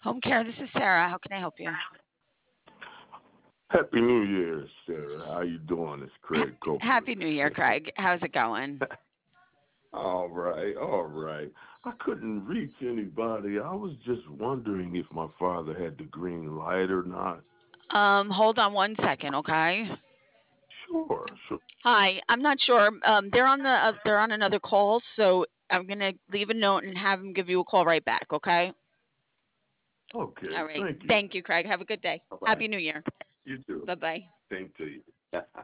Home care, this is Sarah. How can I help you? Happy New Year, Sarah. How you doing? It's Craig Copeland. Happy New Year, Craig. How's it going? All right, all right. I couldn't reach anybody. I was just wondering if my father had the green light or not. Hold on one second, okay? Sure, sure. Hi, I'm not sure. They're on another call, so I'm gonna leave a note and have them give you a call right back, okay? Okay, All right. thank you. Thank you, Craig. Have a good day. Bye bye. Happy New Year. You too. Bye bye. Same to you.